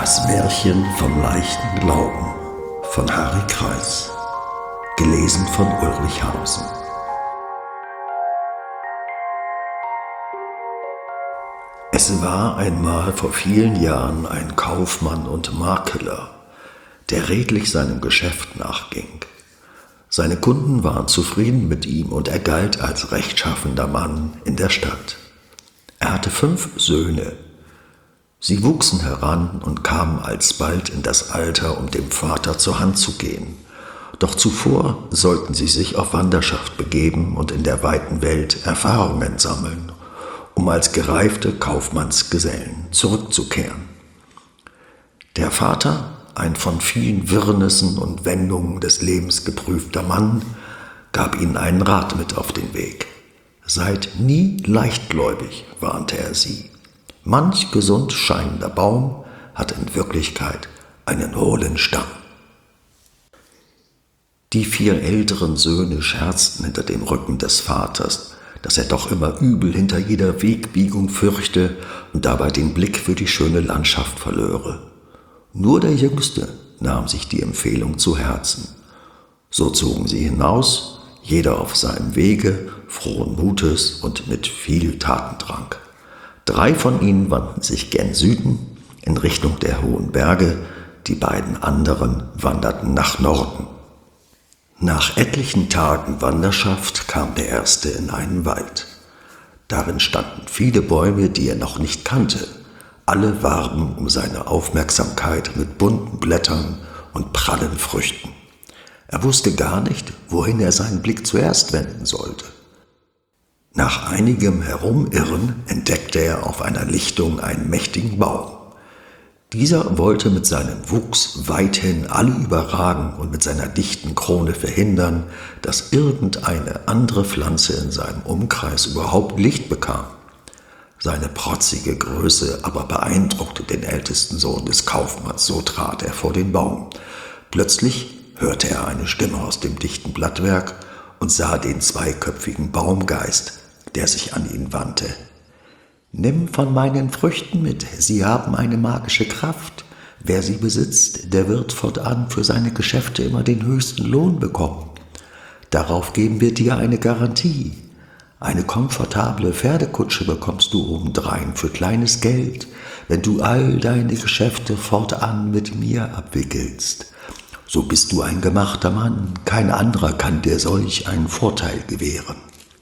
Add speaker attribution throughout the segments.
Speaker 1: Das Märchen vom leichten Glauben von Harry Kreis, gelesen von Ulrich Hausen. Es war einmal vor vielen Jahren ein Kaufmann und Makler, der redlich seinem Geschäft nachging. Seine Kunden waren zufrieden mit ihm und er galt als rechtschaffener Mann in der Stadt. Er hatte 5 Söhne. Sie wuchsen heran und kamen alsbald in das Alter, um dem Vater zur Hand zu gehen. Doch zuvor sollten sie sich auf Wanderschaft begeben und in der weiten Welt Erfahrungen sammeln, um als gereifte Kaufmannsgesellen zurückzukehren. Der Vater, ein von vielen Wirrnissen und Wendungen des Lebens geprüfter Mann, gab ihnen einen Rat mit auf den Weg. Seid nie leichtgläubig, warnte er sie. Manch gesund scheinender Baum hat in Wirklichkeit einen hohlen Stamm. Die 4 älteren Söhne scherzten hinter dem Rücken des Vaters, dass er doch immer übel hinter jeder Wegbiegung fürchte und dabei den Blick für die schöne Landschaft verlöre. Nur der Jüngste nahm sich die Empfehlung zu Herzen. So zogen sie hinaus, jeder auf seinem Wege, frohen Mutes und mit viel Tatendrang. 3 von ihnen wandten sich gen Süden, in Richtung der hohen Berge, die beiden anderen wanderten nach Norden. Nach etlichen Tagen Wanderschaft kam der erste in einen Wald. Darin standen viele Bäume, die er noch nicht kannte. Alle warben um seine Aufmerksamkeit mit bunten Blättern und prallen Früchten. Er wusste gar nicht, wohin er seinen Blick zuerst wenden sollte. Nach einigem Herumirren entdeckte er auf einer Lichtung einen mächtigen Baum. Dieser wollte mit seinem Wuchs weithin alle überragen und mit seiner dichten Krone verhindern, dass irgendeine andere Pflanze in seinem Umkreis überhaupt Licht bekam. Seine protzige Größe aber beeindruckte den ältesten Sohn des Kaufmanns, so trat er vor den Baum. Plötzlich hörte er eine Stimme aus dem dichten Blattwerk und sah den zweiköpfigen Baumgeist, der sich an ihn wandte. »Nimm von meinen Früchten mit, sie haben eine magische Kraft. Wer sie besitzt, der wird fortan für seine Geschäfte immer den höchsten Lohn bekommen. Darauf geben wir dir eine Garantie. Eine komfortable Pferdekutsche bekommst du obendrein für kleines Geld, wenn du all deine Geschäfte fortan mit mir abwickelst. So bist du ein gemachter Mann, kein anderer kann dir solch einen Vorteil gewähren.«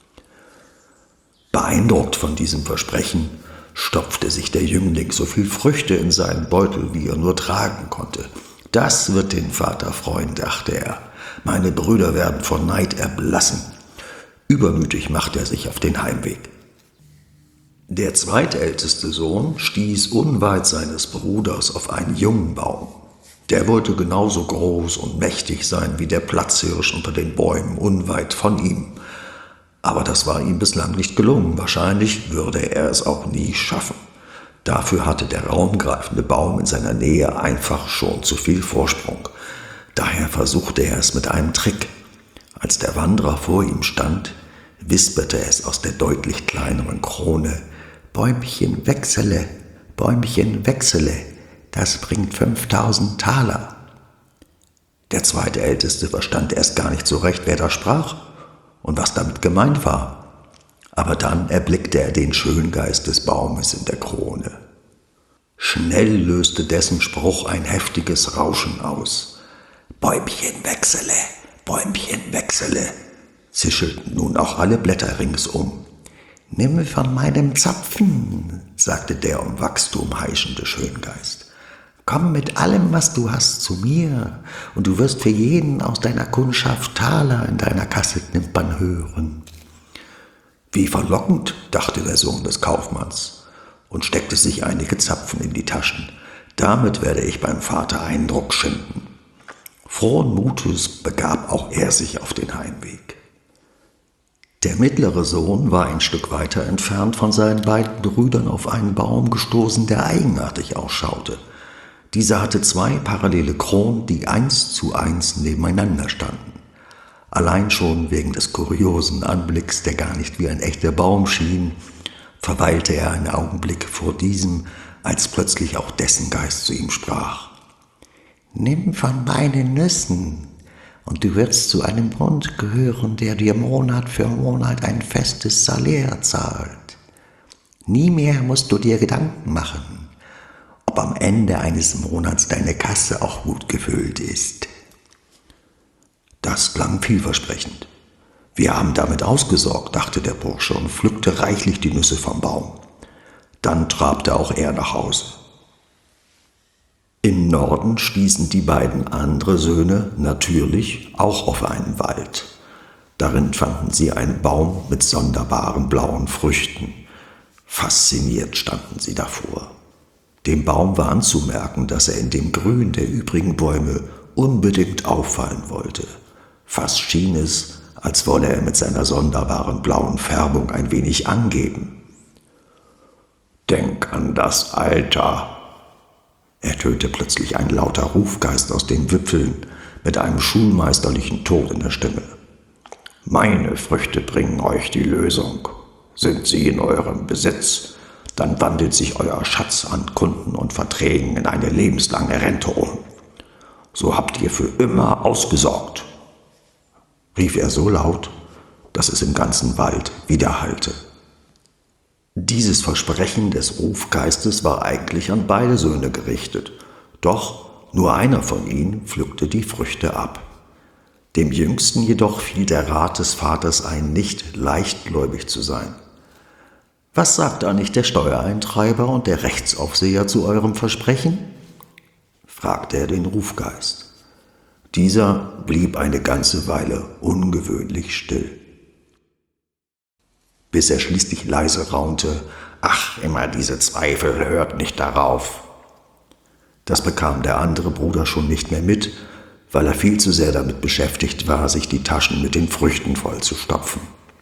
Speaker 1: Beeindruckt von diesem Versprechen stopfte sich der Jüngling so viel Früchte in seinen Beutel, wie er nur tragen konnte. »Das wird den Vater freuen«, dachte er. »Meine Brüder werden vor Neid erblassen.« Übermütig machte er sich auf den Heimweg. Der zweitälteste Sohn stieß unweit seines Bruders auf einen jungen Baum. Der wollte genauso groß und mächtig sein wie der Platzhirsch unter den Bäumen unweit von ihm. Aber das war ihm bislang nicht gelungen. Wahrscheinlich würde er es auch nie schaffen. Dafür hatte der raumgreifende Baum in seiner Nähe einfach schon zu viel Vorsprung. Daher versuchte er es mit einem Trick. Als der Wanderer vor ihm stand, wisperte es aus der deutlich kleineren Krone: »Bäumchen wechsele, das bringt 5000 Taler.« Der zweitälteste verstand erst gar nicht so recht, wer da sprach und was damit gemeint war. Aber dann erblickte er den Schöngeist des Baumes in der Krone. Schnell löste dessen Spruch ein heftiges Rauschen aus. »Bäumchen wechsele«, zischelten nun auch alle Blätter ringsum. »Nimm von meinem Zapfen«, sagte der um Wachstum heischende Schöngeist. »Komm mit allem, was du hast, zu mir, und du wirst für jeden aus deiner Kundschaft Taler in deiner Kasse knimpern hören.« Wie verlockend, dachte der Sohn des Kaufmanns und steckte sich einige Zapfen in die Taschen. Damit werde ich beim Vater Eindruck schinden. Frohen Mutes begab auch er sich auf den Heimweg. Der mittlere Sohn war ein Stück weiter entfernt von seinen beiden Brüdern auf einen Baum gestoßen, der eigenartig ausschaute. Dieser hatte 2 parallele Kronen, die 1 zu 1 nebeneinander standen. Allein schon wegen des kuriosen Anblicks, der gar nicht wie ein echter Baum schien, verweilte er einen Augenblick vor diesem, als plötzlich auch dessen Geist zu ihm sprach. »Nimm von meinen Nüssen, und du wirst zu einem Bund gehören, der dir Monat für Monat ein festes Salär zahlt. Nie mehr musst du dir Gedanken machen, ob am Ende eines Monats deine Kasse auch gut gefüllt ist.« Das klang vielversprechend. Wir haben damit ausgesorgt, dachte der Bursche und pflückte reichlich die Nüsse vom Baum. Dann trabte auch er nach Hause. Im Norden stießen die beiden anderen Söhne natürlich auch auf einen Wald. Darin fanden sie einen Baum mit sonderbaren blauen Früchten. Fasziniert standen sie davor. Dem Baum war anzumerken, dass er in dem Grün der übrigen Bäume unbedingt auffallen wollte. Fast schien es, als wolle er mit seiner sonderbaren blauen Färbung ein wenig angeben. »Denk an das Alter«, ertönte plötzlich ein lauter Rufgeist aus den Wipfeln mit einem schulmeisterlichen Ton in der Stimme. »Meine Früchte bringen euch die Lösung. Sind sie in eurem Besitz, dann wandelt sich euer Schatz an Kunden und Verträgen in eine lebenslange Rente um. So habt ihr für immer ausgesorgt«, rief er so laut, dass es im ganzen Wald widerhallte. Dieses Versprechen des Rufgeistes war eigentlich an beide Söhne gerichtet, doch nur einer von ihnen pflückte die Früchte ab. Dem Jüngsten jedoch fiel der Rat des Vaters ein, nicht leichtgläubig zu sein. »Was sagt eigentlich der Steuereintreiber und der Rechtsaufseher zu eurem Versprechen?« fragte er den Rufgeist. Dieser blieb eine ganze Weile ungewöhnlich still, bis er schließlich leise raunte, »Ach, immer diese Zweifel, hört nicht darauf.« Das bekam der andere Bruder schon nicht mehr mit, weil er viel zu sehr damit beschäftigt war, sich die Taschen mit den Früchten vollzustopfen.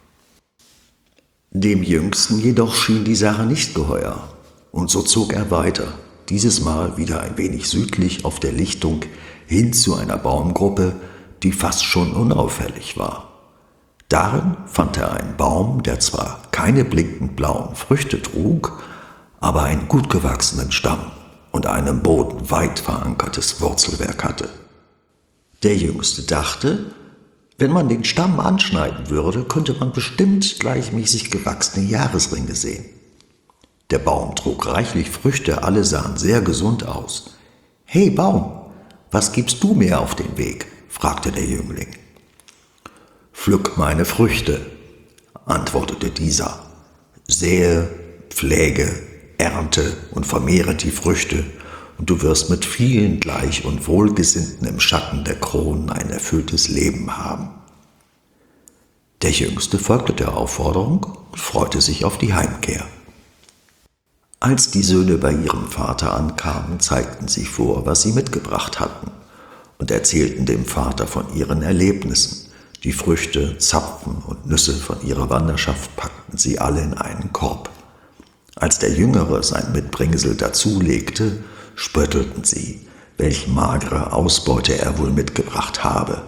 Speaker 1: Dem Jüngsten jedoch schien die Sache nicht geheuer, und so zog er weiter, dieses Mal wieder ein wenig südlich auf der Lichtung hin zu einer Baumgruppe, die fast schon unauffällig war. Darin fand er einen Baum, der zwar keine blinkend blauen Früchte trug, aber einen gut gewachsenen Stamm und ein im Boden weit verankertes Wurzelwerk hatte. Der Jüngste dachte, wenn man den Stamm anschneiden würde, könnte man bestimmt gleichmäßig gewachsene Jahresringe sehen. Der Baum trug reichlich Früchte, alle sahen sehr gesund aus. »Hey Baum, was gibst du mir auf den Weg?« fragte der Jüngling. »Pflück meine Früchte«, antwortete dieser. »Sähe, pflege, ernte und vermehre die Früchte, und du wirst mit vielen gleich und Wohlgesinnten im Schatten der Kronen ein erfülltes Leben haben.« Der Jüngste folgte der Aufforderung und freute sich auf die Heimkehr. Als die Söhne bei ihrem Vater ankamen, zeigten sie vor, was sie mitgebracht hatten, und erzählten dem Vater von ihren Erlebnissen. Die Früchte, Zapfen und Nüsse von ihrer Wanderschaft packten sie alle in einen Korb. Als der Jüngere sein Mitbringsel dazulegte, spöttelten sie, welch magere Ausbeute er wohl mitgebracht habe.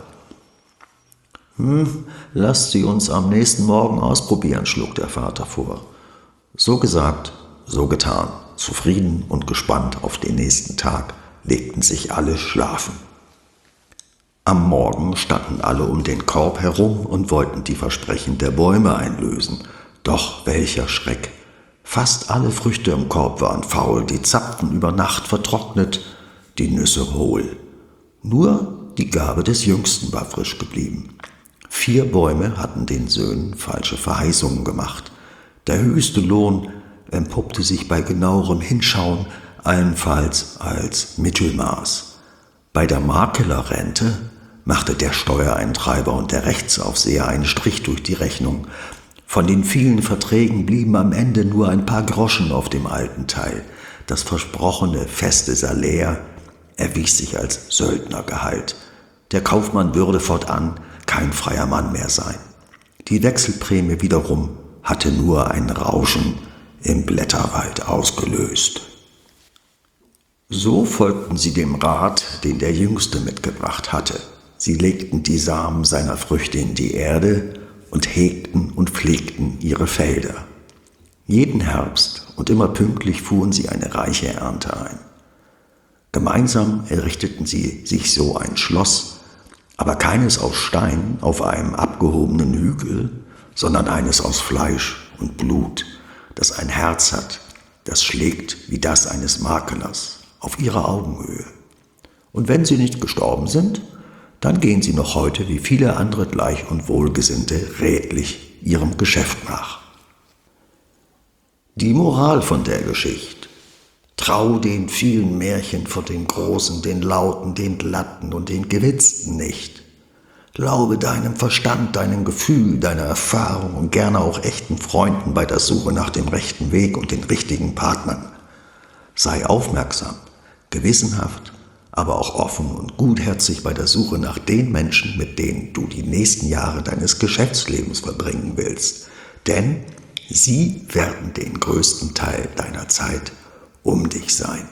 Speaker 1: »Lasst sie uns am nächsten Morgen ausprobieren«, schlug der Vater vor. So gesagt, so getan. Zufrieden und gespannt auf den nächsten Tag legten sich alle schlafen. Am Morgen standen alle um den Korb herum und wollten die Versprechen der Bäume einlösen. Doch welcher Schreck! Fast alle Früchte im Korb waren faul, die Zapfen über Nacht vertrocknet, die Nüsse hohl. Nur die Gabe des Jüngsten war frisch geblieben. 4 Bäume hatten den Söhnen falsche Verheißungen gemacht. Der höchste Lohn empuppte sich bei genauerem Hinschauen allenfalls als Mittelmaß. Bei der Maklerrente machte der Steuereintreiber und der Rechtsaufseher einen Strich durch die Rechnung. Von den vielen Verträgen blieben am Ende nur ein paar Groschen auf dem alten Teil. Das versprochene feste Salär erwies sich als Söldnergehalt. Der Kaufmann würde fortan kein freier Mann mehr sein. Die Wechselprämie wiederum hatte nur ein Rauschen im Blätterwald ausgelöst. So folgten sie dem Rat, den der Jüngste mitgebracht hatte. Sie legten die Samen seiner Früchte in die Erde und hegten und pflegten ihre Felder. Jeden Herbst und immer pünktlich fuhren sie eine reiche Ernte ein. Gemeinsam errichteten sie sich so ein Schloss, aber keines aus Stein auf einem abgehobenen Hügel, sondern eines aus Fleisch und Blut, das ein Herz hat, das schlägt wie das eines Makelers auf ihrer Augenhöhe. Und wenn sie nicht gestorben sind, dann gehen sie noch heute wie viele andere Gleich- und Wohlgesinnte redlich ihrem Geschäft nach. Die Moral von der Geschichte: Trau den vielen Märchen von den Großen, den Lauten, den Glatten und den Gewitzten nicht. Glaube deinem Verstand, deinem Gefühl, deiner Erfahrung und gerne auch echten Freunden bei der Suche nach dem rechten Weg und den richtigen Partnern. Sei aufmerksam, gewissenhaft, aber auch offen und gutherzig bei der Suche nach den Menschen, mit denen du die nächsten Jahre deines Geschäftslebens verbringen willst. Denn sie werden den größten Teil deiner Zeit um dich sein.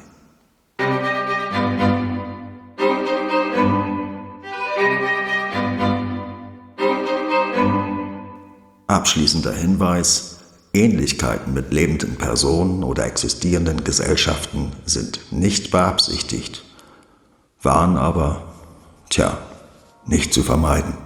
Speaker 1: Abschließender Hinweis: Ähnlichkeiten mit lebenden Personen oder existierenden Gesellschaften sind nicht beabsichtigt, waren aber, nicht zu vermeiden.